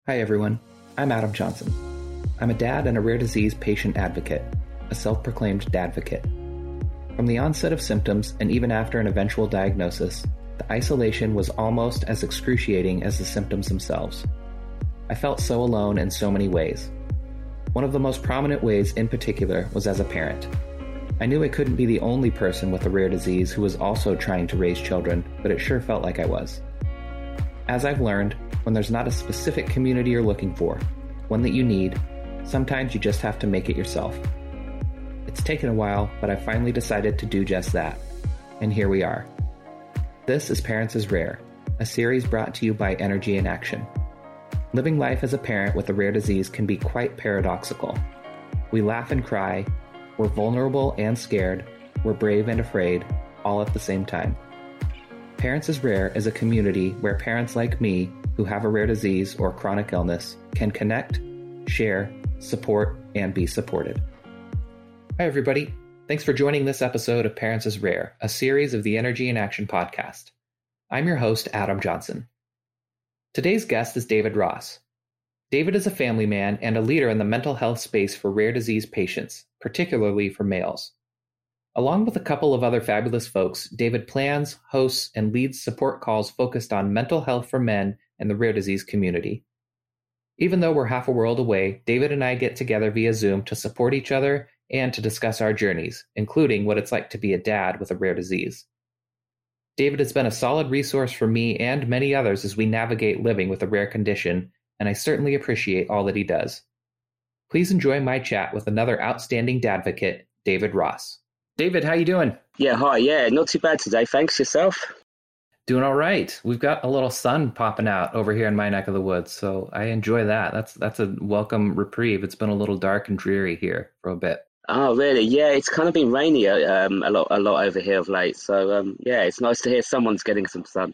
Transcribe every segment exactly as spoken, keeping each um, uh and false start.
Hi everyone, I'm Adam Johnson. I'm a dad and a rare disease patient advocate, a self-proclaimed dadvocate. From the onset of symptoms and even after an eventual diagnosis, the isolation was almost as excruciating as the symptoms themselves. I felt so alone in so many ways. One of the most prominent ways in particular was as a parent. I knew I couldn't be the only person with a rare disease who was also trying to raise children, but it sure felt like I was. As I've learned, when there's not a specific community you're looking for, one that you need, sometimes you just have to make it yourself. It's taken a while, but I finally decided to do just that. And here we are. This is Parents is Rare, a series brought to you by Energy in Action. Living life as a parent with a rare disease can be quite paradoxical. We laugh and cry, we're vulnerable and scared, we're brave and afraid, all at the same time. Parents is Rare is a community where parents like me who have a rare disease or chronic illness can connect, share, support, and be supported. Hi, everybody. Thanks for joining this episode of Parents is Rare, a series of the Energy in Action podcast. I'm your host, Adam Johnson. Today's guest is David Ross. David is a family man and a leader in the mental health space for rare disease patients, particularly for males. Along with a couple of other fabulous folks, David plans, hosts, and leads support calls focused on mental health for men and the rare disease community. Even though we're half a world away, David and I get together via Zoom to support each other and to discuss our journeys, including what it's like to be a dad with a rare disease. David has been a solid resource for me and many others as we navigate living with a rare condition, and I certainly appreciate all that he does. Please enjoy my chat with another outstanding dadvocate, David Ross. David, how you doing? Yeah, hi. Yeah, not too bad today. Thanks. Yourself? Doing all right. We've got a little sun popping out over here in my neck of the woods, so I enjoy that. That's that's a welcome reprieve. It's been a little dark and dreary here for a bit. Oh, really? Yeah, it's kind of been rainy um, a lot, a lot over here of late. So, um, yeah, it's nice to hear someone's getting some sun.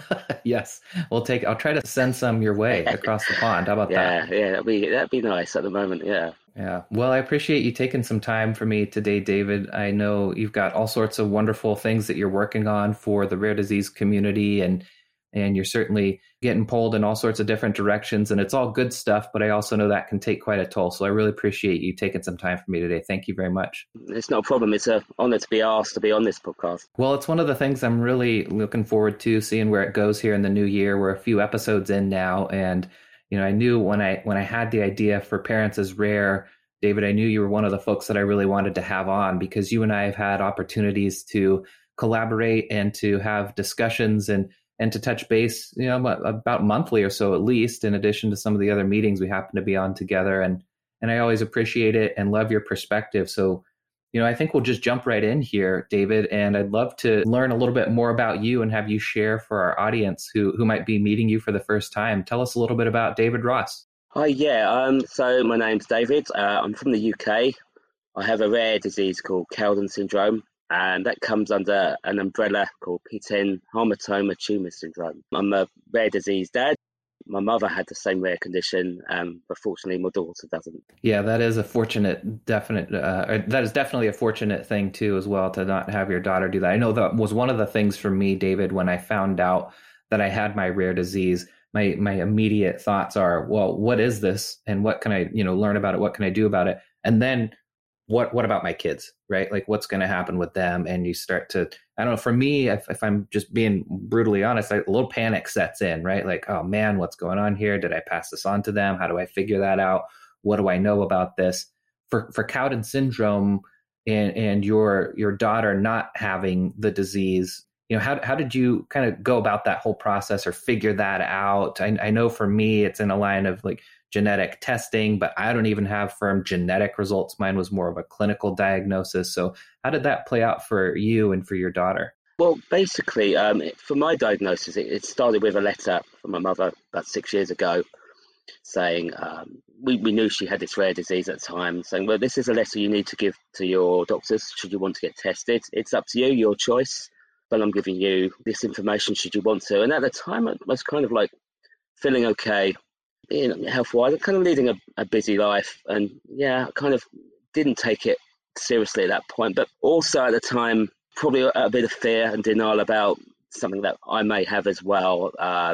Yes, we'll take. I'll try to send some your way across the pond. How about yeah, that? Yeah, yeah, that'd be that'd be nice at the moment. Yeah. Yeah. Well, I appreciate you taking some time for me today, David. I know you've got all sorts of wonderful things that you're working on for the rare disease community, and and you're certainly getting pulled in all sorts of different directions, and it's all good stuff, but I also know that can take quite a toll. So I really appreciate you taking some time for me today. Thank you very much. It's not a problem. It's an honor to be asked to be on this podcast. Well, it's one of the things I'm really looking forward to, seeing where it goes here in the new year. We're a few episodes in now, and you know, I knew when I when I had the idea for Parents is Rare, David, I knew you were one of the folks that I really wanted to have on, because you and I have had opportunities to collaborate and to have discussions and and to touch base, you know, about monthly or so at least, in addition to some of the other meetings we happen to be on together. And and I always appreciate it and love your perspective. So, you know, I think we'll just jump right in here, David, and I'd love to learn a little bit more about you and have you share for our audience who who might be meeting you for the first time. Tell us a little bit about David Ross. Hi, yeah. Um, so my name's David. Uh, I'm from the U K. I have a rare disease called Cowden syndrome, and that comes under an umbrella called P ten hamartoma tumor syndrome. I'm a rare disease dad. My mother had the same rare condition, um, but fortunately my daughter doesn't. Yeah, that is a fortunate, definite, uh, that is definitely a fortunate thing too as well, to not have your daughter do that. I know that was one of the things for me, David, when I found out that I had my rare disease. My my immediate thoughts are, well, what is this, and what can I, you know, learn about it? What can I do about it? And then what what about my kids, right? Like, what's going to happen with them? And you start to, I don't know, for me, if, if I'm just being brutally honest, I, a little panic sets in, right? Like, oh man, what's going on here? Did I pass this on to them? How do I figure that out? What do I know about this? For for Cowden syndrome and and your your daughter not having the disease, you know, how how did you kind of go about that whole process or figure that out? I, I know for me, it's in a line of like genetic testing, but I don't even have firm genetic results. Mine was more of a clinical diagnosis. So how did that play out for you and for your daughter? Well, basically, um, for my diagnosis, it, it started with a letter from my mother about six years ago saying, um, we, we knew she had this rare disease at the time, saying, well, this is a letter you need to give to your doctors should you want to get tested. It's up to you, your choice, but I'm giving you this information should you want to. And at the time, I was kind of like feeling okay, being health-wise, kind of leading a, a busy life. And yeah, I kind of didn't take it seriously at that point. But also at the time, probably a, a bit of fear and denial about something that I may have as well, uh, that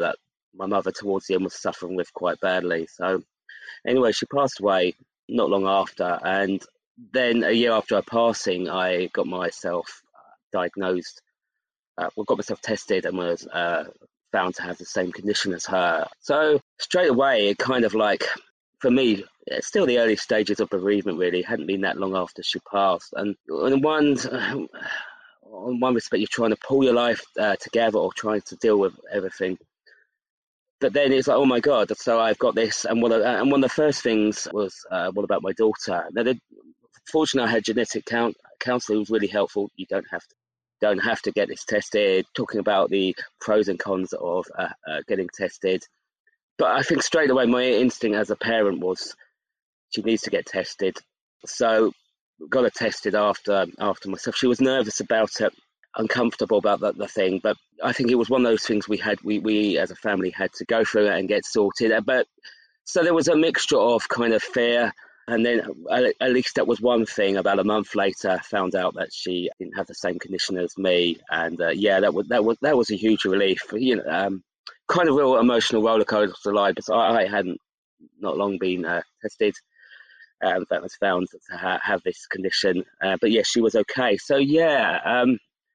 my mother towards the end was suffering with quite badly. So anyway, she passed away not long after, and then a year after her passing, I got myself uh, diagnosed. Uh, well, got myself tested and was uh, found to have the same condition as her. So straight away, it kind of like, for me, it's still the early stages of bereavement. Really, it hadn't been that long after she passed, and on one, uh, on one respect, you're trying to pull your life uh, together or trying to deal with everything. But then it's like, oh my God, so I've got this. And one of, and one of the first things was, uh, what about my daughter? Now, the, fortunately, I had genetic count, counselling who was really helpful. You don't have to don't have to get this tested, talking about the pros and cons of uh, uh, getting tested. But I think straight away, my instinct as a parent was she needs to get tested. So got her tested after after myself. She was nervous about it, uncomfortable about the, the thing, but I think it was one of those things we had we, we as a family had to go through it and get sorted. But so there was a mixture of kind of fear, and then at, at least that was one thing. About a month later, I found out that she didn't have the same condition as me, and uh, yeah, that was that was that was a huge relief. You know, um, kind of real emotional roller coaster ride, because I, I hadn't not long been uh, tested. Um, that was found to ha- have this condition, uh, but yeah, she was okay. So yeah, um,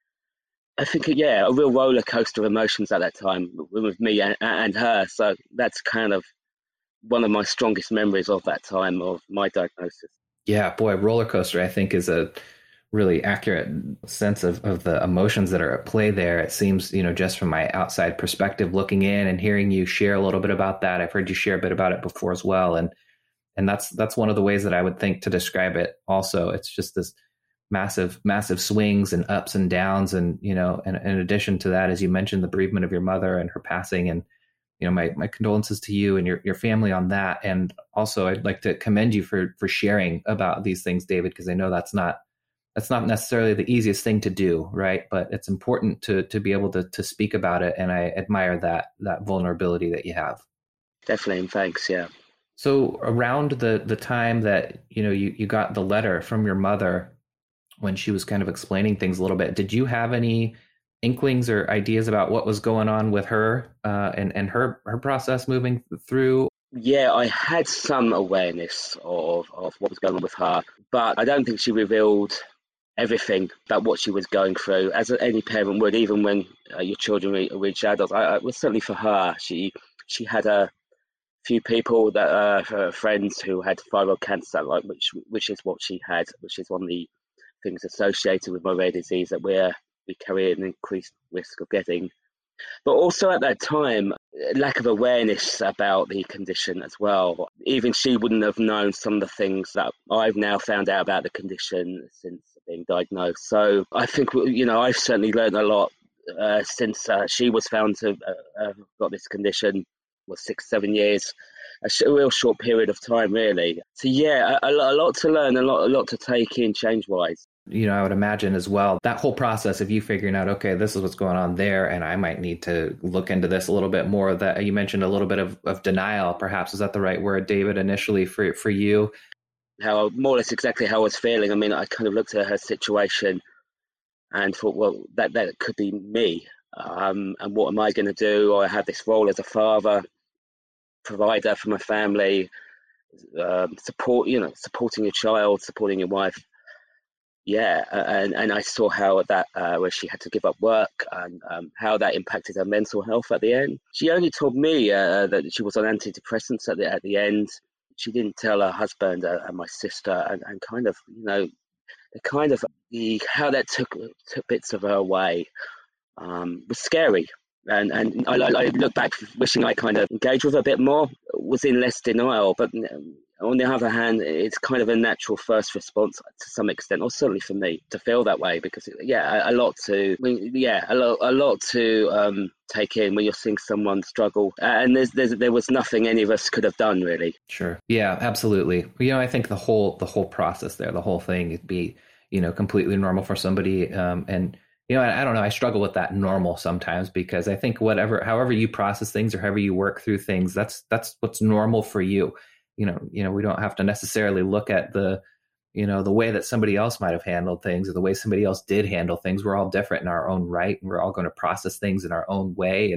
I think yeah, a real roller coaster of emotions at that time with me and, and her. So that's kind of one of my strongest memories of that time of my diagnosis. Yeah, boy, roller coaster, I think, is a really accurate sense of, of the emotions that are at play there. It seems, you know, just from my outside perspective, looking in and hearing you share a little bit about that. I've heard you share a bit about it before as well, and and that's that's one of the ways that I would think to describe it. Also, it's just this massive, massive swings and ups and downs, and you know, and in addition to that, as you mentioned, the bereavement of your mother and her passing, and you know, my my condolences to you and your your family on that. And also, I'd like to commend you for for sharing about these things, David, because I know that's not that's not necessarily the easiest thing to do, right? But it's important to to be able to to speak about it, and I admire that that vulnerability that you have. Definitely, and thanks. Yeah. So around the the time that you know you you got the letter from your mother, when she was kind of explaining things a little bit, did you have any inklings or ideas about what was going on with her uh, and and her her process moving through? Yeah, I had some awareness of of what was going on with her, but I don't think she revealed everything about what she was going through, as any parent would, even when uh, your children re- reach adults. I, I well, certainly for her, she she had a few people that uh, her friends who had thyroid cancer, like which which is what she had, which is one of the things associated with my rare disease that we're we carry an increased risk of getting. But also at that time, lack of awareness about the condition as well. Even she wouldn't have known some of the things that I've now found out about the condition since being diagnosed. So I think, you know, I've certainly learned a lot uh, since uh, she was found to uh, have got this condition. Was six, seven years, a, sh- a real short period of time, really. So yeah, a, a lot to learn, a lot, a lot to take in change-wise. You know, I would imagine as well, that whole process of you figuring out, okay, this is what's going on there, and I might need to look into this a little bit more. That you mentioned a little bit of, of denial, perhaps. Is that the right word, David, initially for for you? How, more or less exactly how I was feeling. I mean, I kind of looked at her situation and thought, well, that, that could be me. Um, and what am I going to do? I have this role as a father, provider for my family, um, support, you know, supporting your child, supporting your wife. Yeah, and, and I saw how that, uh, where she had to give up work, and um, how that impacted her mental health at the end. She only told me uh, that she was on antidepressants at the at the end. She didn't tell her husband uh, and my sister, and, and kind of, you know, the kind of the how that took took bits of her away um, was scary. And and I, I look back wishing I kind of engaged with her a bit more, was in less denial. But on the other hand, it's kind of a natural first response to some extent, or certainly for me, to feel that way, because yeah, a, a lot to I mean, yeah, a lot a lot to um, take in when you're seeing someone struggle, and there's, there's there was nothing any of us could have done really. Sure, yeah, absolutely. You know, I think the whole the whole process there, the whole thing, it'd be you know completely normal for somebody, um, and. You know, I, I don't know. I struggle with that normal sometimes, because I think whatever, however you process things or however you work through things, that's that's what's normal for you. You know, you know, we don't have to necessarily look at the, you know, the way that somebody else might have handled things or the way somebody else did handle things. We're all different in our own right, and we're all going to process things in our own way. And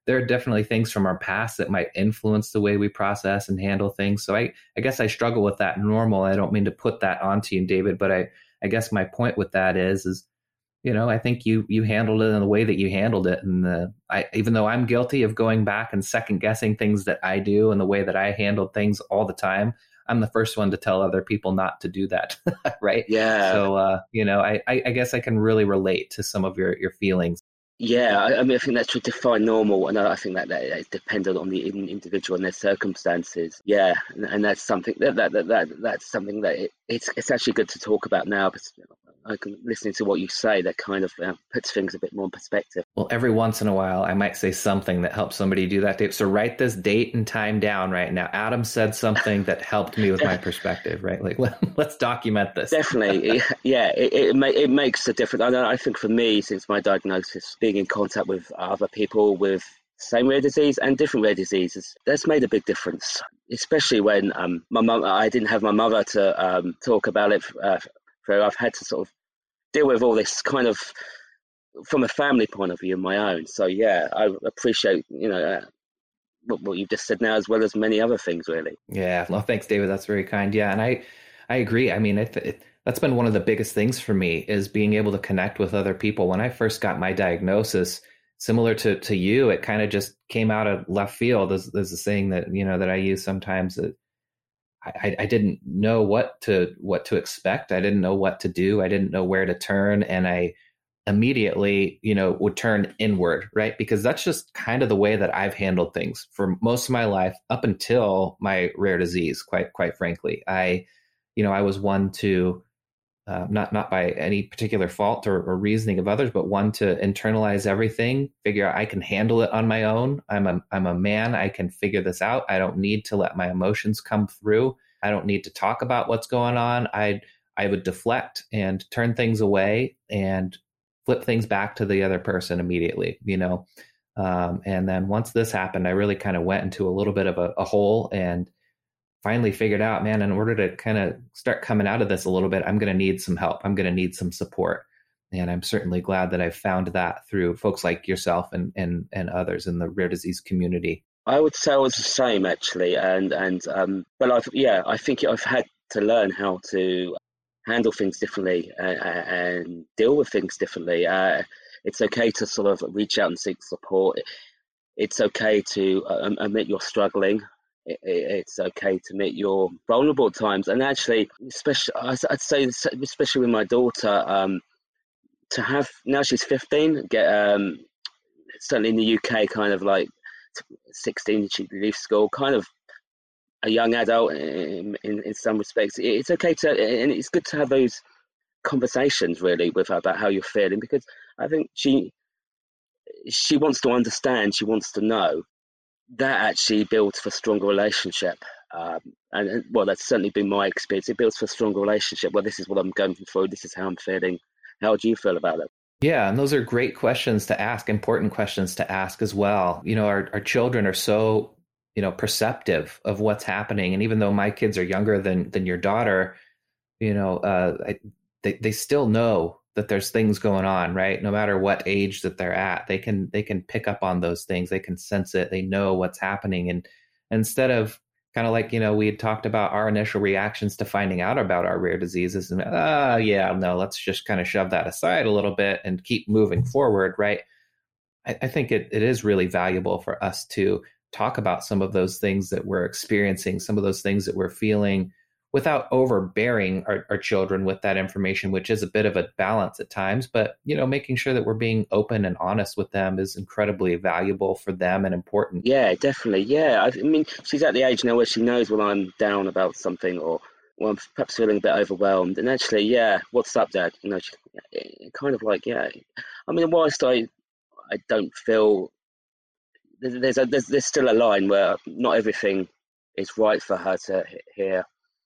there are definitely things from our past that might influence the way we process and handle things. So I, I guess I struggle with that normal. I don't mean to put that onto you, David, but I, I guess my point with that is, is, you know, I think you, you handled it in the way that you handled it. And the, I, even though I'm guilty of going back and second guessing things that I do and the way that I handled things all the time, I'm the first one to tell other people not to do that. Right. Yeah. So, uh, you know, I, I, I guess I can really relate to some of your, your feelings. Yeah, I, I mean, I think that's to define normal, and I think that, that is dependent on the individual and their circumstances. Yeah, and, and that's something that that, that, that that's something that it, it's it's actually good to talk about now. Because I can listening to what you say, that kind of uh, puts things a bit more in perspective. Well, every once in a while, I might say something that helps somebody do that. Dave. So write this date and time down right now. Adam said something that helped me with my perspective. Right, like let, let's document this. Definitely, yeah. It it, ma- it makes a difference. I know. I think for me, since my diagnosis, being in contact with other people with same rare disease and different rare diseases, that's made a big difference. Especially when um my mum, I didn't have my mother to um talk about it. Uh, for I've had to sort of deal with all this kind of from a family point of view of my own. So yeah, I appreciate, you know, uh, what, what you've just said now, as well as many other things, really. Yeah. Well, thanks, David. That's very kind. Yeah. And I, I agree. I mean, it, it, that's been one of the biggest things for me is being able to connect with other people. When I first got my diagnosis, similar to, to you, it kind of just came out of left field. There's, there's a saying that, you know, that I use sometimes that I, I didn't know what to, what to expect. I didn't know what to do. I didn't know where to turn. And I immediately, you know, would turn inward, right? Because that's just kind of the way that I've handled things for most of my life up until my rare disease, quite, quite frankly. I, you know, I was one to, uh, not, not by any particular fault or, or reasoning of others, but one to internalize everything, figure out I can handle it on my own. I'm a, I'm a man. I can figure this out. I don't need to let my emotions come through. I don't need to talk about what's going on. I, I would deflect and turn things away and flip things back to the other person immediately, you know? Um, and then once this happened, I really kind of went into a little bit of a, a hole and finally figured out, man, in order to kind of start coming out of this a little bit, I'm going to need some help. I'm going to need some support. And I'm certainly glad that I've found that through folks like yourself and, and, and others in the rare disease community. I would say I was the same, actually. And, and, um, but I've, yeah, I think I've had to learn how to handle things differently and, and deal with things differently. Uh, it's okay to sort of reach out and seek support. It's okay to uh, admit you're struggling. It, it's okay to admit you're vulnerable at times. And actually, especially, I'd say, especially with my daughter, um, to have, now she's fifteen, get um, certainly in the U K, kind of like sixteen, she leaves school, kind of a young adult in, in, in some respects. It's okay to, and it's good to have those conversations really with her about how you're feeling, because I think she she wants to understand, she wants to know. That actually builds for a stronger relationship. Um, and, and well, that's certainly been my experience. It builds for a stronger relationship. Well, this is what I'm going through. This is how I'm feeling. How do you feel about it? Yeah, and those are great questions to ask, important questions to ask as well. You know, our, our children are so, you know, perceptive of what's happening. And even though my kids are younger than than your daughter, you know, uh, I, they they still know that there's things going on, right? No matter what age that they're at, they can they can pick up on those things. They can sense it. They know what's happening. And instead of kind of like, you know, we had talked about our initial reactions to finding out about our rare diseases and, ah, uh, yeah, no, let's just kind of shove that aside a little bit and keep moving forward, right? I, I think it, it is really valuable for us to talk about some of those things that we're experiencing, some of those things that we're feeling, without overbearing our, our children with that information, which is a bit of a balance at times. But, you know, making sure that we're being open and honest with them is incredibly valuable for them and important. Yeah, definitely. Yeah. I mean, she's at the age now where she knows when I'm down about something, or well, I'm perhaps feeling a bit overwhelmed. And actually, yeah, what's up, Dad? You know, she, kind of like, yeah. I mean, whilst I, I don't feel, there's, a, there's, there's still a line where not everything is right for her to hear.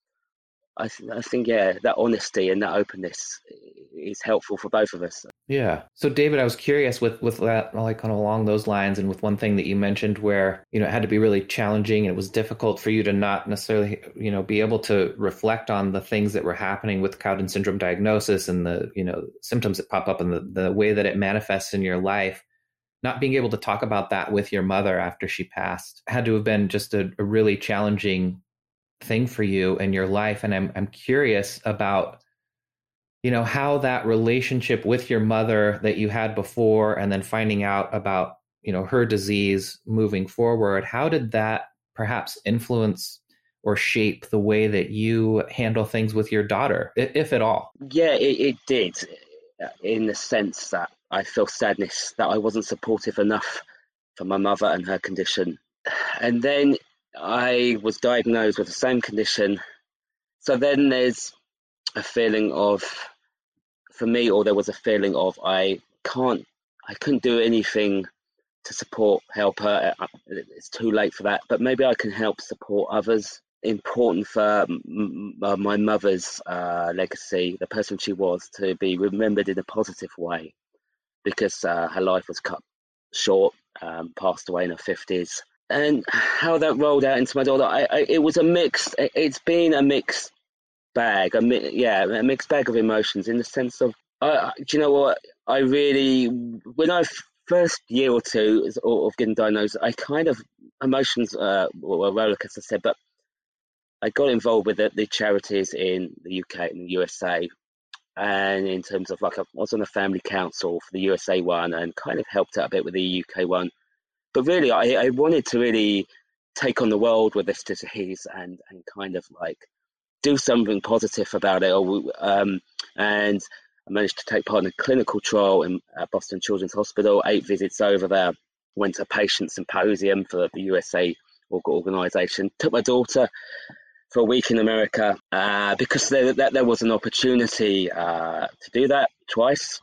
I, th- I think, yeah, that honesty and that openness is helpful for both of us. Yeah. So, David, I was curious with, with that, like kind of along those lines, and with one thing that you mentioned where, you know, it had to be really challenging and it was difficult for you to not necessarily, you know, be able to reflect on the things that were happening with Cowden syndrome diagnosis and the, you know, symptoms that pop up and the, the way that it manifests in your life. not being able to talk about that with your mother after she passed had to have been just a, a really challenging thing for you in your life. And I'm I'm curious about, you know, how that relationship with your mother that you had before and then finding out about, you know, her disease moving forward, how did that perhaps influence or shape the way that you handle things with your daughter, if at all? Yeah, it, it did, in the sense that I feel sadness that I wasn't supportive enough for my mother and her condition. And then I was diagnosed with the same condition. So then there's a feeling of, for me, or there was a feeling of, I can't, I couldn't do anything to support, help her. It's too late for that, but maybe I can help support others. Important for m- m- my mother's uh, legacy, the person she was, to be remembered in a positive way, because uh, her life was cut short, um, passed away in her fifties. And how that rolled out into my daughter, I, I, it was a mix. It's been a mixed bag, a mi- yeah, a mixed bag of emotions, in the sense of, uh, do you know what? I really, when I first year or two of getting diagnosed, I kind of, emotions uh, were roller coaster, said, but I got involved with the, the charities in the U K and the U S A. And in terms of, like, I was on the family council for the U S A one and kind of helped out a bit with the U K one. But really, I, I wanted to really take on the world with this disease and, and kind of like do something positive about it. Or, um, and I managed to take part in a clinical trial in uh, Boston Children's Hospital, eight visits over there, went to a patient symposium for the U S A organisation, took my daughter for a week in America uh, because there, that, there was an opportunity uh, to do that twice.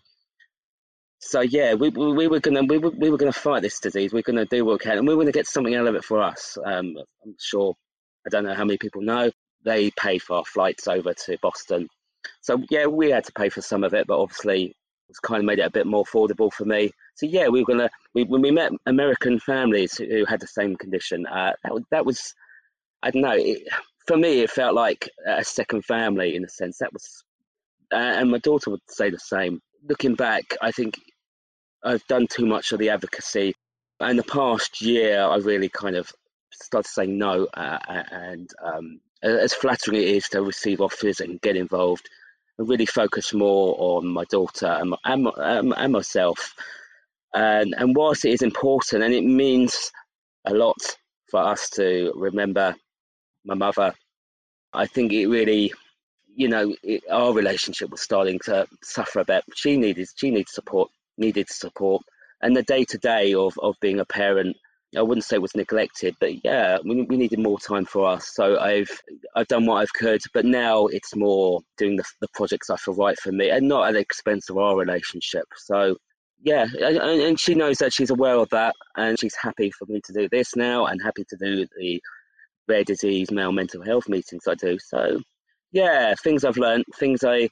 So yeah, we we, we were gonna we were, we were gonna fight this disease. We we're gonna do what we can, and we were gonna get something out of it for us. Um, I'm sure. I don't know how many people know. They paid for our flights over to Boston. So yeah, we had to pay for some of it, but obviously it's kind of made it a bit more affordable for me. So yeah, we were gonna we, when we met American families who had the same condition, uh, that that was, I don't know. It, for me, it felt like a second family in a sense. That was, uh, and my daughter would say the same. Looking back, I think I've done too much of the advocacy. In the past year, I really kind of started saying no, uh, and um, as flattering it is to receive offers and get involved, I really focus more on my daughter and, and, and myself. And, and whilst it is important, and it means a lot for us to remember my mother, I think it really, you know, it, our relationship was starting to suffer a bit. She needed, she needed support, needed support, and the day to day of of being a parent, I wouldn't say it was neglected, but yeah, we we needed more time for us. So I've I've done what I've could, but now it's more doing the the projects I feel right for me, and not at the expense of our relationship. So yeah, and, and she knows that, she's aware of that, and she's happy for me to do this now, and happy to do the rare disease male mental health meetings I do. So yeah, things I've learned, things I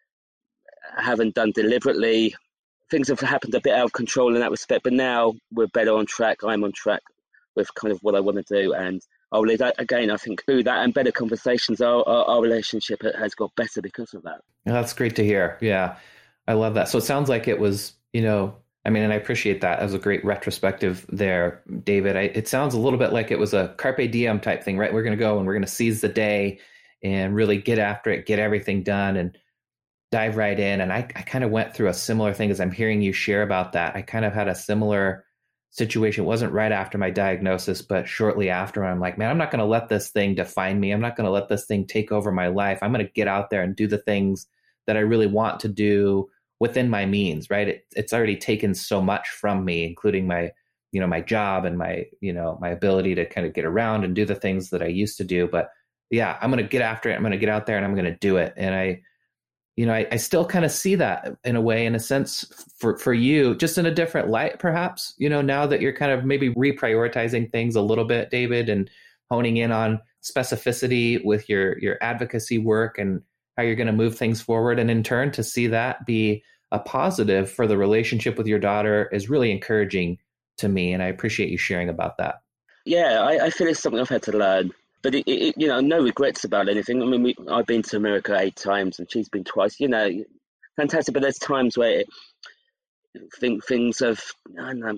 haven't done deliberately, things have happened a bit out of control in that respect, but now we're better on track. I'm on track with kind of what I want to do, and I'll leave that again. I think through that and better conversations, our, our, our relationship has got better because of that. That's great to hear. Yeah, I love that. So it sounds like it was, you know, I mean, and I appreciate that as a great retrospective there, David. I, it sounds a little bit like it was a carpe diem type thing, right? We're going to go and we're going to seize the day and really get after it, get everything done and dive right in. And I, I kind of went through a similar thing as I'm hearing you share about that. I kind of had a similar situation. It wasn't right after my diagnosis, but shortly after. I'm like, man, I'm not going to let this thing define me. I'm not going to let this thing take over my life. I'm going to get out there and do the things that I really want to do within my means, right? It, it's already taken so much from me, including my, you know, my job and my, you know, my ability to kind of get around and do the things that I used to do. But yeah, I'm going to get after it. I'm going to get out there and I'm going to do it. And I, you know, I, I still kind of see that in a way, in a sense for, for you, just in a different light, perhaps, you know, now that you're kind of maybe reprioritizing things a little bit, David, and honing in on specificity with your, your advocacy work and how you're going to move things forward. And in turn, to see that be a positive for the relationship with your daughter is really encouraging to me. And I appreciate you sharing about that. Yeah, I, I feel it's something I've had to learn. But, it, it, you know, no regrets about anything. I mean, we, I've been to America eight times and she's been twice, you know, fantastic. But there's times where it, think things have, I don't know,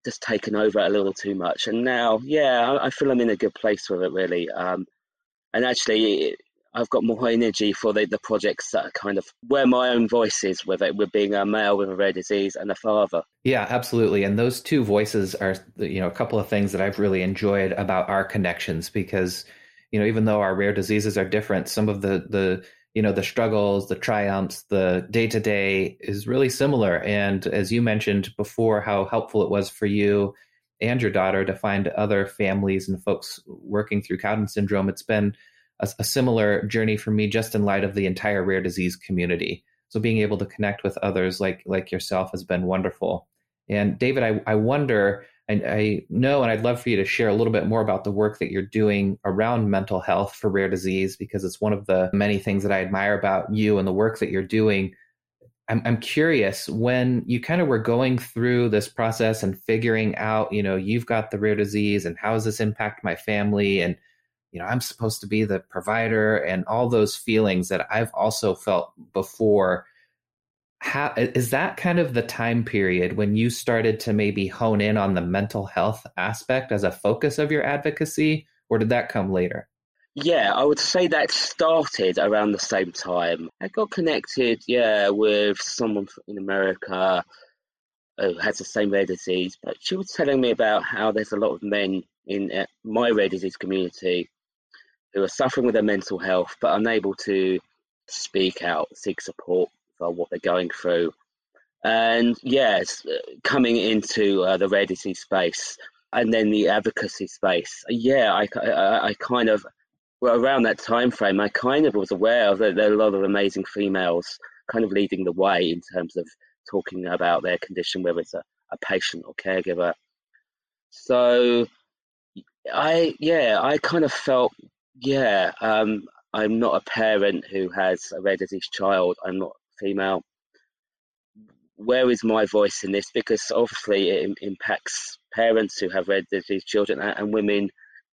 just taken over a little too much. And now, yeah, I, I feel I'm in a good place with it, really. Um, and actually, I've got more energy for the, the projects that are kind of where my own voice is with it, with being a male with a rare disease and a father. Yeah, absolutely. And those two voices are, you know, a couple of things that I've really enjoyed about our connections because, you know, even though our rare diseases are different, some of the, the, you know, the struggles, the triumphs, the day-to-day is really similar. And as you mentioned before, how helpful it was for you and your daughter to find other families and folks working through Cowden syndrome, it's been a, a similar journey for me just in light of the entire rare disease community. So being able to connect with others like like yourself has been wonderful. And David, I, I wonder, and I know, and I'd love for you to share a little bit more about the work that you're doing around mental health for rare disease, because it's one of the many things that I admire about you and the work that you're doing. I'm, I'm curious, when you kind of were going through this process and figuring out, you know, you've got the rare disease and how does this impact my family? And, you know, I'm supposed to be the provider and all those feelings that I've also felt before. How is that kind of the time period when you started to maybe hone in on the mental health aspect as a focus of your advocacy, or did that come later? Yeah, I would say that started around the same time. I got connected, yeah, with someone in America who has the same rare disease, but she was telling me about how there's a lot of men in uh, my rare disease community who are suffering with their mental health but unable to speak out, seek support for what they're going through. And yes, coming into uh, the rare disease space and then the advocacy space, yeah, I, I, I kind of, well, around that time frame, I kind of was aware that there are a lot of amazing females kind of leading the way in terms of talking about their condition, whether it's a, a patient or caregiver. So I, yeah, I kind of felt, yeah, um, I'm not a parent who has a rare disease child. I'm not female. Where is my voice in this? Because obviously it impacts parents who have rare disease children and, and women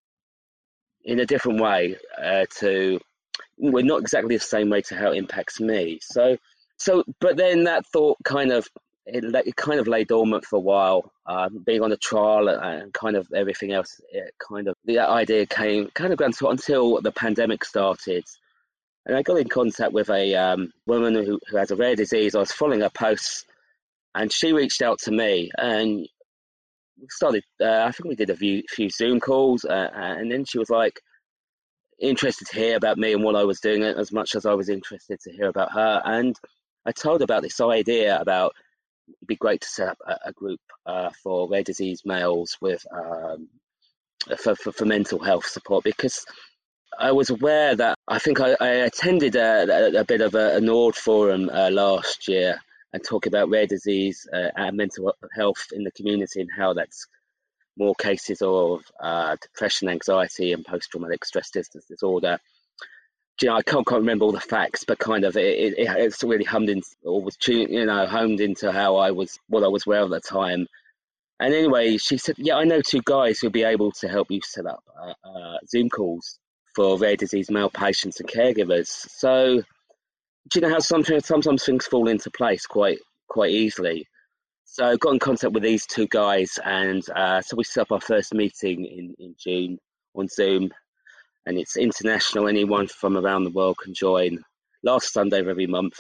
in a different way. Uh, to we're not exactly the same way to how it impacts me. So, so, but then that thought kind of it, it kind of lay dormant for a while. Uh, being on a trial and kind of everything else, it kind of the idea came kind of until the pandemic started. And I got in contact with a um, woman who, who has a rare disease. I was following her posts, and she reached out to me, and we started. Uh, I think we did a few, few Zoom calls, uh, and then she was like interested to hear about me and what I was doing, as much as I was interested to hear about her. And I told her about this idea about it'd be great to set up a, a group uh, for rare disease males with um, for, for for mental health support, because I was aware that I think I, I attended a, a, a bit of a, an Nord forum uh, last year and talking about rare disease uh, and mental health in the community and how that's more cases of uh, depression, anxiety, and post-traumatic stress disorder. You know, I can't quite remember all the facts, but kind of it, it, it's really hummed in, or was tuned, you know, homed into how I was, what I was aware of at the time. And anyway, she said, "Yeah, I know two guys who'll be able to help you set up uh, uh, Zoom calls for rare disease male patients and caregivers." So, do you know how sometimes sometimes things fall into place quite quite easily? So I got in contact with these two guys, and uh, so we set up our first meeting in, in June on Zoom, and it's international. Anyone from around the world can join. Last Sunday of every month,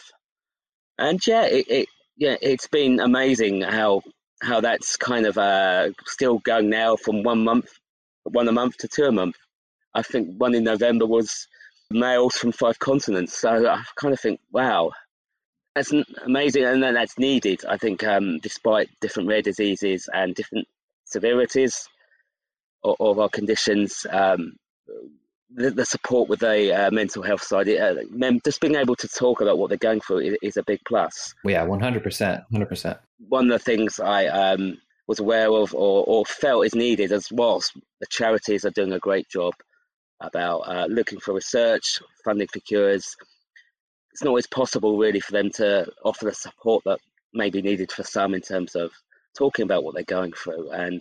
and yeah, it, it yeah it's been amazing how how that's kind of uh, still going now from one month, one a month to two a month. I think one in November was males from five continents. So I kind of think, wow, that's amazing, and then that's needed. I think, um, despite different rare diseases and different severities of, of our conditions, um, the, the support with the uh, mental health side, uh, just being able to talk about what they're going through is, is a big plus. Yeah, one hundred percent, one hundred percent. One of the things I um, was aware of or, or felt is needed, as well as the charities are doing a great job about uh, looking for research, funding for cures. It's not always possible really for them to offer the support that may be needed for some in terms of talking about what they're going through. And,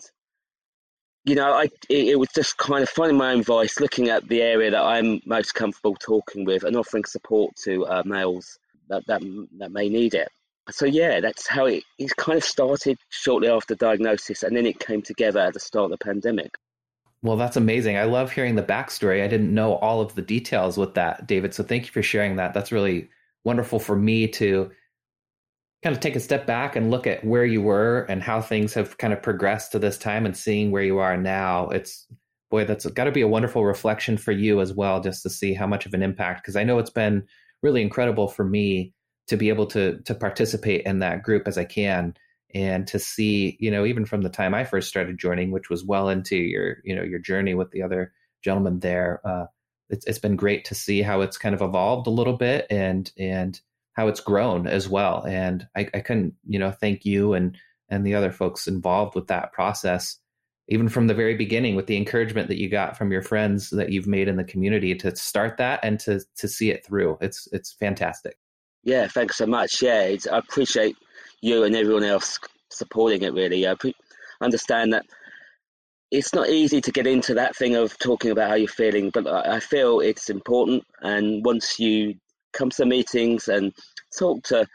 you know, I it, it was just kind of finding my own voice, looking at the area that I'm most comfortable talking with and offering support to uh, males that, that, that may need it. So yeah, that's how it, it kind of started shortly after diagnosis, and then it came together at the start of the pandemic. Well, that's amazing. I love hearing the backstory. I didn't know all of the details with that, David. So thank you for sharing that. That's really wonderful for me to kind of take a step back and look at where you were and how things have kind of progressed to this time and seeing where you are now. It's, boy, that's got to be a wonderful reflection for you as well, just to see how much of an impact, because I know it's been really incredible for me to be able to to participate in that group as I can, and to see, you know, even from the time I first started joining, which was well into your, you know, your journey with the other gentleman there. Uh, it's it's been great to see how it's kind of evolved a little bit, and and how it's grown as well. And I, I couldn't, you know, thank you and and the other folks involved with that process, even from the very beginning, with the encouragement that you got from your friends that you've made in the community to start that and to to see it through. It's it's fantastic. Yeah, thanks so much. Yeah, it's, I appreciate you and everyone else supporting it, really. I pre- understand that it's not easy to get into that thing of talking about how you're feeling, but I feel it's important. And once you come to the meetings and talk to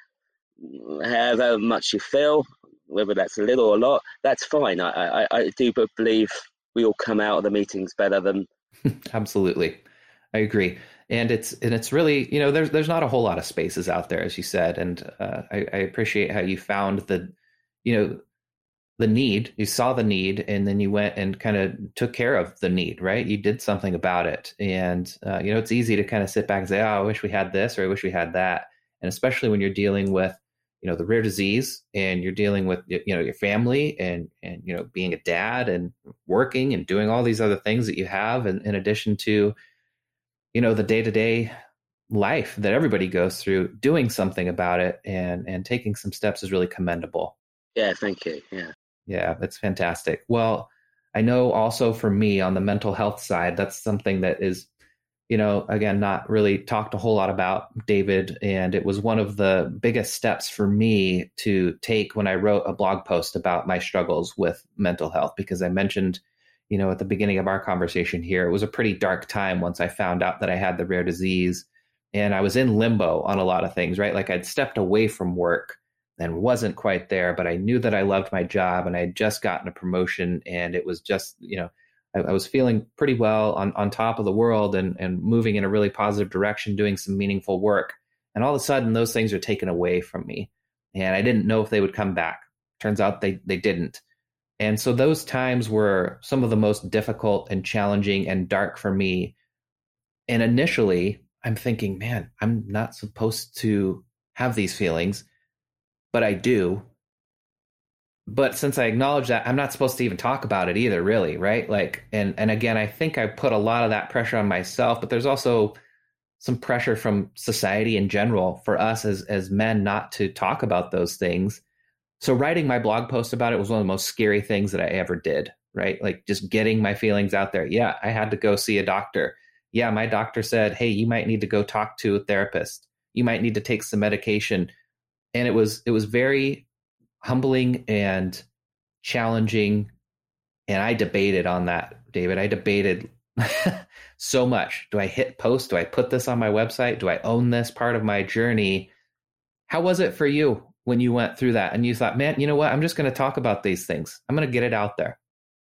however much you feel, whether that's a little or a lot, that's fine. I, I, I do believe we all come out of the meetings better than... Absolutely. I agree. And it's and it's really, you know, there's there's not a whole lot of spaces out there, as you said. And uh, I, I appreciate how you found the, you know, the need. You saw the need, and then you went and kind of took care of the need, right? You did something about it. And, uh, you know, it's easy to kind of sit back and say, oh, I wish we had this, or I wish we had that. And especially when you're dealing with, you know, the rare disease, and you're dealing with, you know, your family, and, and, you know, being a dad and working and doing all these other things that you have, and in addition to, you know, the day-to-day life that everybody goes through, doing something about it and and taking some steps is really commendable. Yeah, thank you. Yeah. Yeah, that's fantastic. Well, I know also for me on the mental health side, that's something that is, you know, again, not really talked a whole lot about, David. And it was one of the biggest steps for me to take when I wrote a blog post about my struggles with mental health, because I mentioned, you know, at the beginning of our conversation here, it was a pretty dark time once I found out that I had the rare disease, and I was in limbo on a lot of things, right? Like I'd stepped away from work and wasn't quite there, but I knew that I loved my job, and I had just gotten a promotion, and it was just, you know, I, I was feeling pretty well on, on top of the world, and, and moving in a really positive direction, doing some meaningful work. And all of a sudden those things are taken away from me, and I didn't know if they would come back. Turns out they, they didn't. And so those times were some of the most difficult and challenging and dark for me. And initially, I'm thinking, man, I'm not supposed to have these feelings, but I do. But since I acknowledge that, I'm not supposed to even talk about it either, really, right? Like, and and again, I think I put a lot of that pressure on myself, but there's also some pressure from society in general for us as as men not to talk about those things. So writing my blog post about it was one of the most scary things that I ever did, right? Like just getting my feelings out there. Yeah, I had to go see a doctor. Yeah, my doctor said, hey, you might need to go talk to a therapist. You might need to take some medication. And it was it was very humbling and challenging. And I debated on that, David. I debated so much. Do I hit post? Do I put this on my website? Do I own this part of my journey? How was it for you when you went through that and you thought, man, you know what? I'm just going to talk about these things. I'm going to get it out there.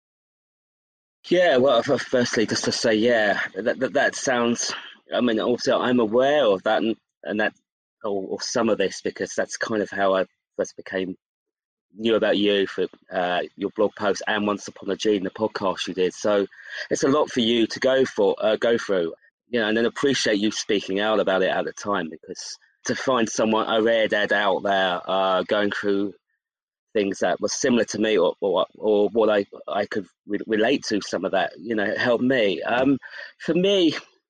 Yeah, well, firstly, just to say, yeah, that that, that sounds, I mean, also I'm aware of that, and, and that, or, or some of this, because that's kind of how I first became, knew about you for uh, your blog post and Once Upon a Gene, the podcast you did. So it's a lot for you to go for, uh, go through, you know, and then appreciate you speaking out about it at the time, because to find someone, a rare dad out there uh, going through things that were similar to me, or or, or what I, I could re- relate to, some of that, you know, helped me. Um, for me,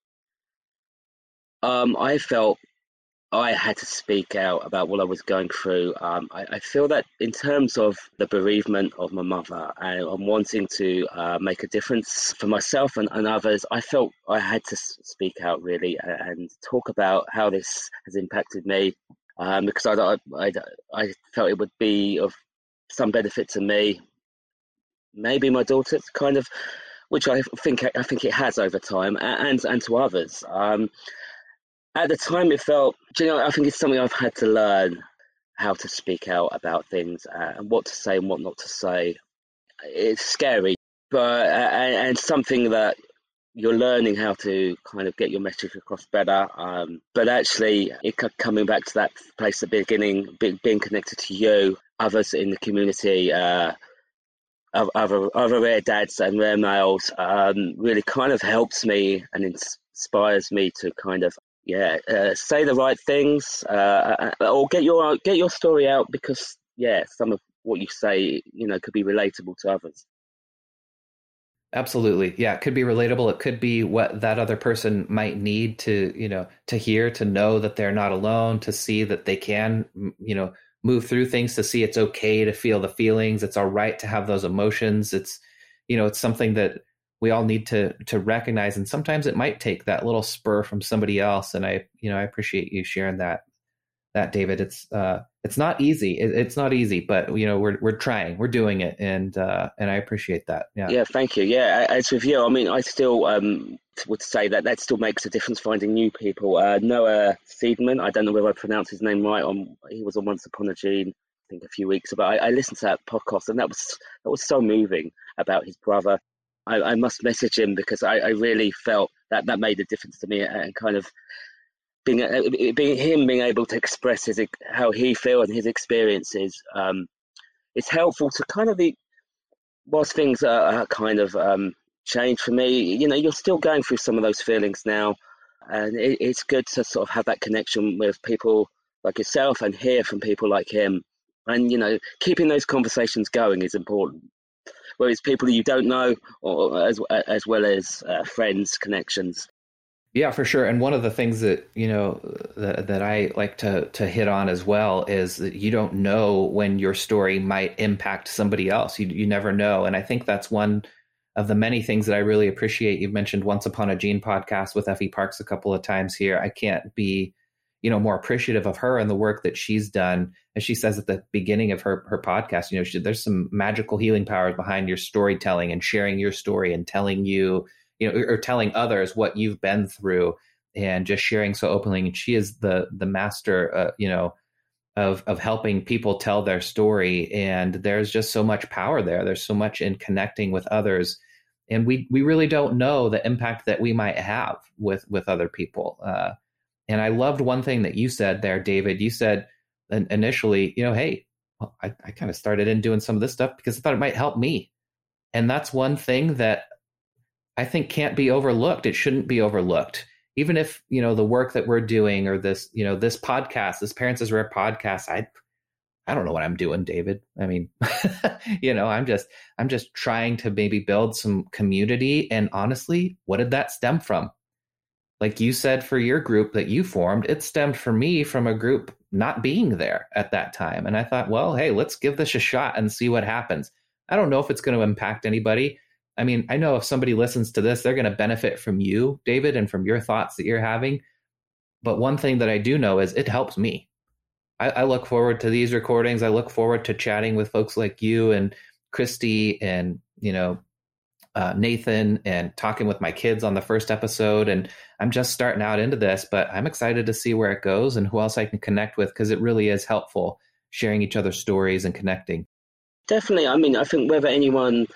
um, I felt I had to speak out about what I was going through. Um, I, I feel that in terms of the bereavement of my mother, and, and wanting to uh, make a difference for myself and, and others, I felt I had to speak out, really, and, and talk about how this has impacted me, um, because I, I, I felt it would be of some benefit to me, maybe my daughter, kind of, which I think I think it has over time, and and to others. Um, at the time, it felt, you know, I think it's something I've had to learn how to speak out about things uh, and what to say and what not to say. It's scary, but uh, and, and something that you're learning how to kind of get your message across better. Um, but actually, it coming back to that place at the beginning, being, being connected to you, others in the community, uh, other other rare dads and rare males, um, really kind of helps me and inspires me to kind of yeah uh, say the right things uh, or get your get your story out, because yeah, some of what you say, you know, could be relatable to others. Absolutely. Yeah, it could be relatable. It could be what that other person might need to, you know, to hear, to know that they're not alone, to see that they can, you know, move through things, to see it's okay to feel the feelings. It's all right to have those emotions. It's, you know, it's something that we all need to to recognize. And sometimes it might take that little spur from somebody else. And I, you know, I appreciate you sharing that, that David. It's uh, it's not easy. It, it's not easy, but you know, we're we're trying, we're doing it, and uh, and I appreciate that. Yeah. Yeah. Thank you. Yeah. As with you, I mean, I still um would say that that still makes a difference finding new people. Uh, Noah Seidman, I don't know whether I pronounced his name right. On he was on Once Upon a Gene, I think a few weeks ago. I, I listened to that podcast, and that was that was so moving about his brother. I, I must message him because I, I really felt that that made a difference to me, and kind of being being him being able to express his how he feels and his experiences. Um, it's helpful to kind of be, whilst things are, are kind of um, changed for me. You know, you're still going through some of those feelings now, and it, it's good to sort of have that connection with people like yourself and hear from people like him. And you know, keeping those conversations going is important. Whether it's people you don't know, or as as well as uh, friends, connections. Yeah, for sure. And one of the things that, you know, that, that I like to to hit on as well is that you don't know when your story might impact somebody else. You you never know. And I think that's one of the many things that I really appreciate. You've mentioned Once Upon a Gene podcast with Effie Parks a couple of times here. I can't be, you know, more appreciative of her and the work that she's done. As she says at the beginning of her her podcast, you know, she, there's some magical healing powers behind your storytelling and sharing your story and telling you, you know, or telling others what you've been through and just sharing so openly. And she is the the master, uh, you know, of of helping people tell their story. And there's just so much power there. There's so much in connecting with others. And we we really don't know the impact that we might have with with other people. Uh, and I loved one thing that you said there, David. You said initially, you know, hey, well, I, I kind of started in doing some of this stuff because I thought it might help me. And that's one thing that I think can't be overlooked. It shouldn't be overlooked. Even if, you know, the work that we're doing or this, you know, this podcast, this Parents is Rare podcast, I, I don't know what I'm doing, David. I mean, you know, I'm just, I'm just trying to maybe build some community. And honestly, what did that stem from? Like you said, for your group that you formed, it stemmed for me from a group not being there at that time. And I thought, well, hey, let's give this a shot and see what happens. I don't know if it's going to impact anybody. I mean, I know if somebody listens to this, they're going to benefit from you, David, and from your thoughts that you're having. But one thing that I do know is it helps me. I, I look forward to these recordings. I look forward to chatting with folks like you and Christy and, you know, uh, Nathan, and talking with my kids on the first episode. And I'm just starting out into this, but I'm excited to see where it goes and who else I can connect with, because it really is helpful sharing each other's stories and connecting. Definitely. I mean, I think whether anyone,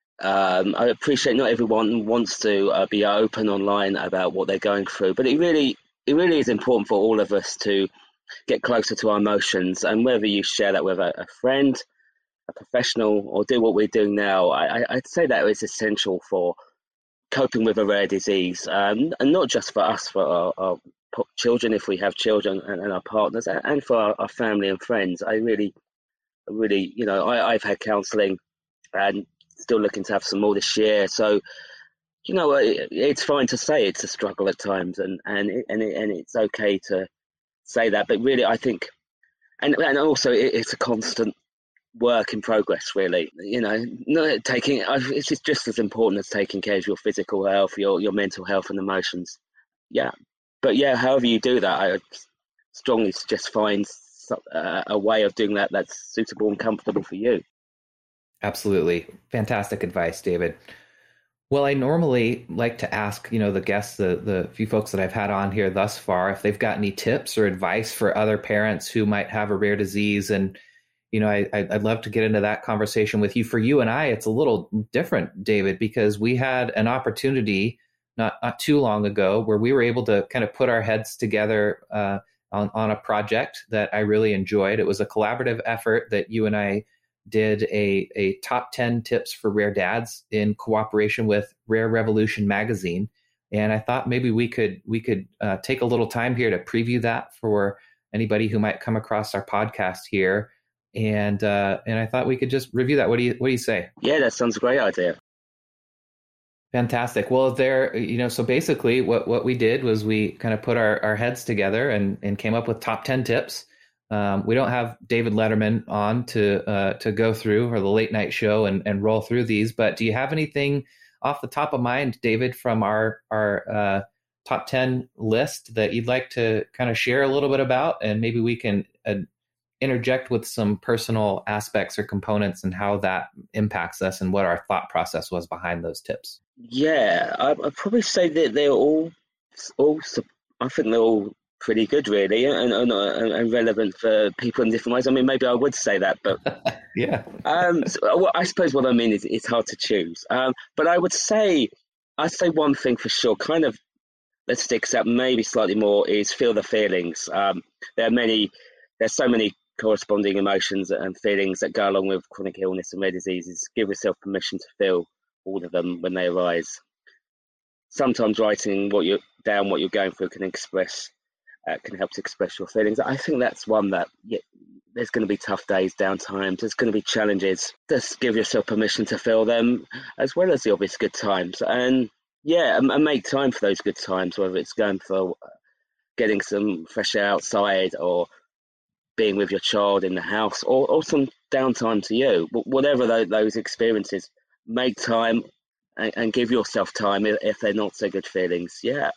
um, I appreciate not everyone wants to uh, be open online about what they're going through, but it really, it really is important for all of us to get closer to our emotions. And whether you share that with a, a friend, a professional, or do what we're doing now, I, I'd say that is essential for coping with a rare disease, um, and not just for us, for our, our children, if we have children, and, and our partners, and for our, our family and friends. I really, really, you know, I, I've had counselling and still looking to have some more this year. So, you know, it, it's fine to say it's a struggle at times, and and it, and, it, and it's okay to say that. But really, I think, and and also it, it's a constant work in progress, really. You know, not taking it's just, just as important as taking care of your physical health, your your mental health and emotions. Yeah, but yeah, however you do that, I strongly suggest find uh, a way of doing that that's suitable and comfortable for you. Absolutely. Fantastic advice, David. Well, I normally like to ask, you know, the guests, the the few folks that I've had on here thus far, if they've got any tips or advice for other parents who might have a rare disease. And, you know, I, I'd I'd love to get into that conversation with you. For you and I, it's a little different, David, because we had an opportunity not, not too long ago where we were able to kind of put our heads together uh, on, on a project that I really enjoyed. It was a collaborative effort that you and I did a, a top ten tips for rare dads in cooperation with Rare Revolution magazine. And I thought maybe we could we could uh, take a little time here to preview that for anybody who might come across our podcast here. And uh, and I thought we could just review that. What do you what do you say? Yeah, that sounds a great idea. Fantastic. Well, there, you know, so basically what, what we did was we kind of put our, our heads together and, and came up with top ten tips. Um, we don't have David Letterman on to uh, to go through, or the late night show, and, and roll through these. But do you have anything off the top of mind, David, from our our uh, top ten list that you'd like to kind of share a little bit about? And maybe we can uh, interject with some personal aspects or components and how that impacts us and what our thought process was behind those tips. Yeah, I, I'd probably say that they're all, all. I think they're all pretty good, really, and, and, and relevant for people in different ways. I mean, maybe I would say that, but yeah. um, so, well, I suppose what I mean is it's hard to choose. Um, but I would say, I'd say one thing for sure, kind of that sticks out maybe slightly more, is feel the feelings. Um, there are many, there's so many corresponding emotions and feelings that go along with chronic illness and rare diseases. Give yourself permission to feel all of them when they arise. Sometimes writing what you're down, what you're going through, can express. Uh, can help to express your feelings. I think that's one that yeah, there's going to be tough days, down times, there's going to be challenges. Just give yourself permission to feel them, as well as the obvious good times. And yeah, and, and make time for those good times, whether it's going for uh, getting some fresh air outside, or being with your child in the house, or, or some downtime to you. Whatever those, those experiences, make time and, and give yourself time if, if they're not so good feelings. Yeah.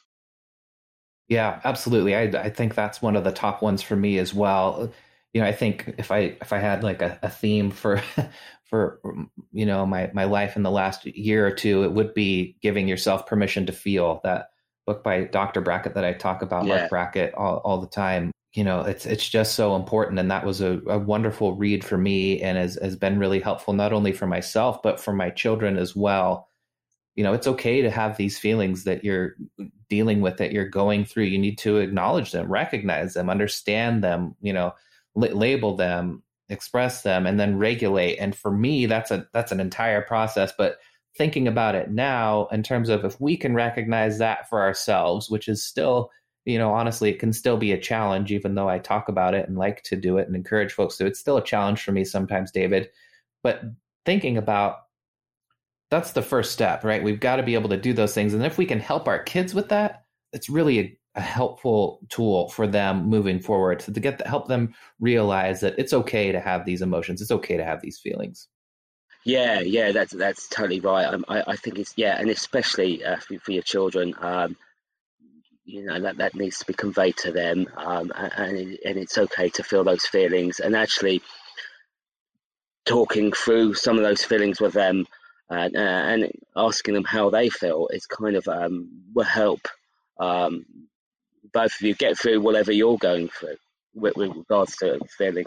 Yeah, absolutely. I I think that's one of the top ones for me as well. You know, I think if I if I had like a, a theme for for you know my my life in the last year or two, it would be giving yourself permission to feel. That book by Doctor Brackett that I talk about, Yeah. Mark Brackett, all, all the time. You know, it's it's just so important, and that was a, a wonderful read for me, and has has been really helpful not only for myself but for my children as well. You know, it's okay to have these feelings that you're dealing with, that you're going through. You need to acknowledge them, recognize them, understand them, you know, l- label them, express them, and then regulate. And for me, that's a that's an entire process. But thinking about it now in terms of if we can recognize that for ourselves, which is still, you know, honestly, it can still be a challenge, even though I talk about it and like to do it and encourage folks to. It's still a challenge for me sometimes, David. But thinking about that's the first step, right? We've got to be able to do those things. And if we can help our kids with that, it's really a, a helpful tool for them moving forward, so to get the, help them realize that it's okay to have these emotions. It's okay to have these feelings. Yeah, yeah, that's that's totally right. Um, I, I think it's, yeah, and especially uh, for, for your children, um, you know, that, that needs to be conveyed to them, um, and, it, and it's okay to feel those feelings, and actually talking through some of those feelings with them, and, uh, and asking them how they feel is kind of um, will help um, both of you get through whatever you're going through with, with regards to feeling.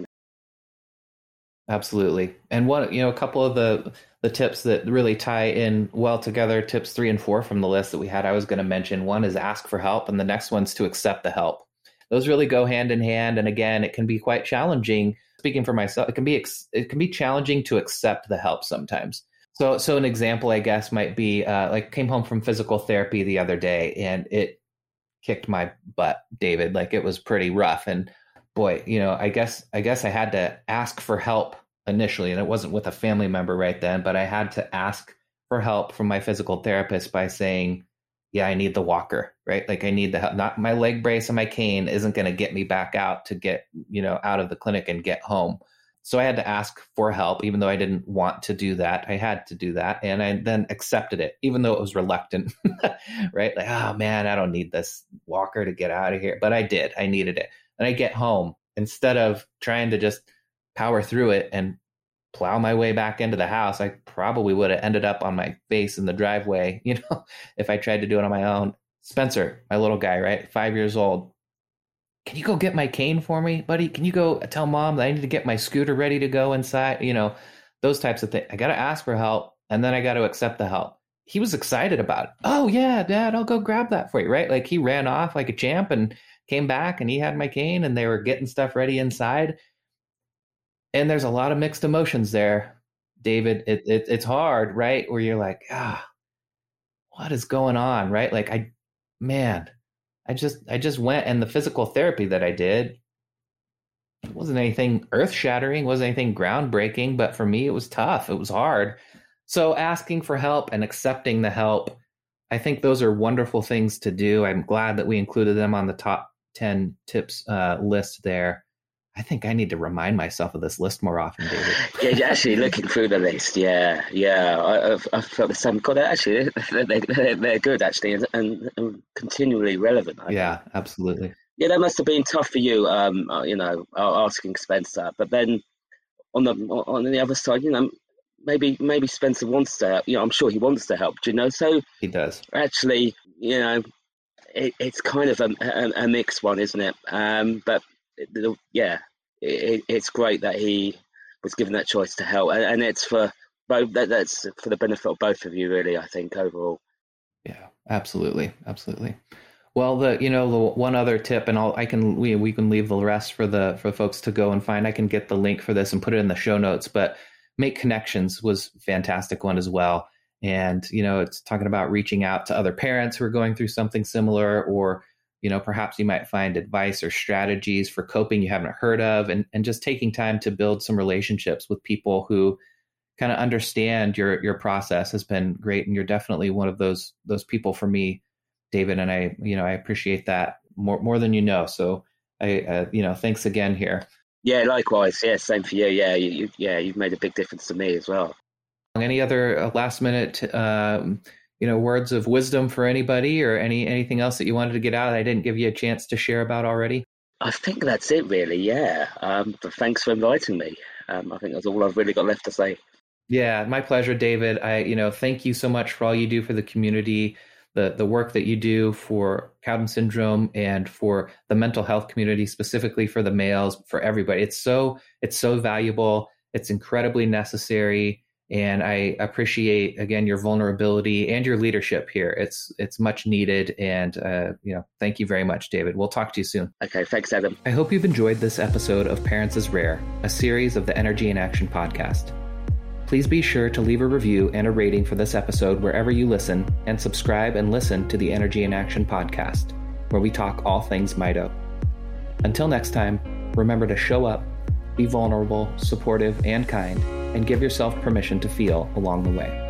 Absolutely. And one, you know, a couple of the the tips that really tie in well together, tips three and four from the list that we had, I was going to mention. One is ask for help, and the next one's to accept the help. Those really go hand in hand. And again, it can be quite challenging. Speaking for myself, it can be it can be challenging to accept the help sometimes. So, so an example, I guess, might be uh, like came home from physical therapy the other day, and it kicked my butt, David. Like, it was pretty rough. And boy, you know, I guess I guess I had to ask for help initially, and it wasn't with a family member right then, but I had to ask for help from my physical therapist by saying, yeah, I need the walker, right? Like, I need the help. Not my leg brace and my cane isn't going to get me back out to get, you know, out of the clinic and get home. So I had to ask for help, even though I didn't want to do that. I had to do that. And I then accepted it, even though it was reluctant, right? Like, oh man, I don't need this walker to get out of here. But I did, I needed it. And I get home, instead of trying to just power through it and plow my way back into the house. I probably would have ended up on my face in the driveway, you know, if I tried to do it on my own. Spencer, my little guy, right? Five years old. Can you go get my cane for me, buddy? Can you go tell mom that I need to get my scooter ready to go inside? You know, those types of things. I got to ask for help, and then I got to accept the help. He was excited about it. Oh, yeah, Dad, I'll go grab that for you, right? Like he ran off like a champ and came back, and he had my cane, and they were getting stuff ready inside. And there's a lot of mixed emotions there, David. It, it, it's hard, right? Where you're like, ah, what is going on, right? Like, I, man, I just, I just went, and the physical therapy that I did, it wasn't anything earth shattering, wasn't anything groundbreaking, but for me, it was tough. It was hard. So asking for help and accepting the help, I think those are wonderful things to do. I'm glad that we included them on the top ten tips uh, list there. I think I need to remind myself of this list more often, David. Yeah, actually looking through the list, yeah, yeah, I, I've, I've felt the same. God, actually, they're, they're, they're good, actually, and, and, and continually relevant. I yeah, think. Absolutely. Yeah, that must have been tough for you, um, uh, you know, asking Spencer. But then on the on the other side, you know, maybe maybe Spencer wants to help. You know, I'm sure he wants to help. Do you know? So he does. Actually, you know, it, it's kind of a, a, a mixed one, isn't it? Um, but yeah, it, it's great that he was given that choice to help, and, and it's for both. That, that's for the benefit of both of you, really. I think overall. Yeah, absolutely, absolutely. Well, the you know the one other tip, and I'll I can we we can leave the rest for the for folks to go and find. I can get the link for this and put it in the show notes. But make connections was a fantastic one as well. And you know, it's talking about reaching out to other parents who are going through something similar, or you know, perhaps you might find advice or strategies for coping you haven't heard of, and and just taking time to build some relationships with people who kind of understand your your process has been great. And you're definitely one of those those people for me, David, and I, you know, I appreciate that more more than you know. So I, uh, you know, thanks again here. Yeah, likewise. Yeah, same for you. Yeah, you, you yeah, you've made a big difference to me as well. Any other last minute, um, you know, words of wisdom for anybody, or any anything else that you wanted to get out that I didn't give you a chance to share about already? I think that's it, really. Yeah. Um, but thanks for inviting me. Um, I think that's all I've really got left to say. Yeah, my pleasure, David. I, you know, thank you so much for all you do for the community. The, the work that you do for Cowden syndrome and for the mental health community, specifically for the males, for everybody. It's so it's so valuable. It's incredibly necessary. And I appreciate, again, your vulnerability and your leadership here. It's it's much needed. And, uh, you know, thank you very much, David. We'll talk to you soon. Okay, thanks, Adam. I hope you've enjoyed this episode of Parents is Rare, a series of the Energy in Action podcast. Please be sure to leave a review and a rating for this episode wherever you listen, and subscribe and listen to the Energy in Action podcast, where we talk all things Mito. Until next time, remember to show up, be vulnerable, supportive, and kind, and give yourself permission to feel along the way.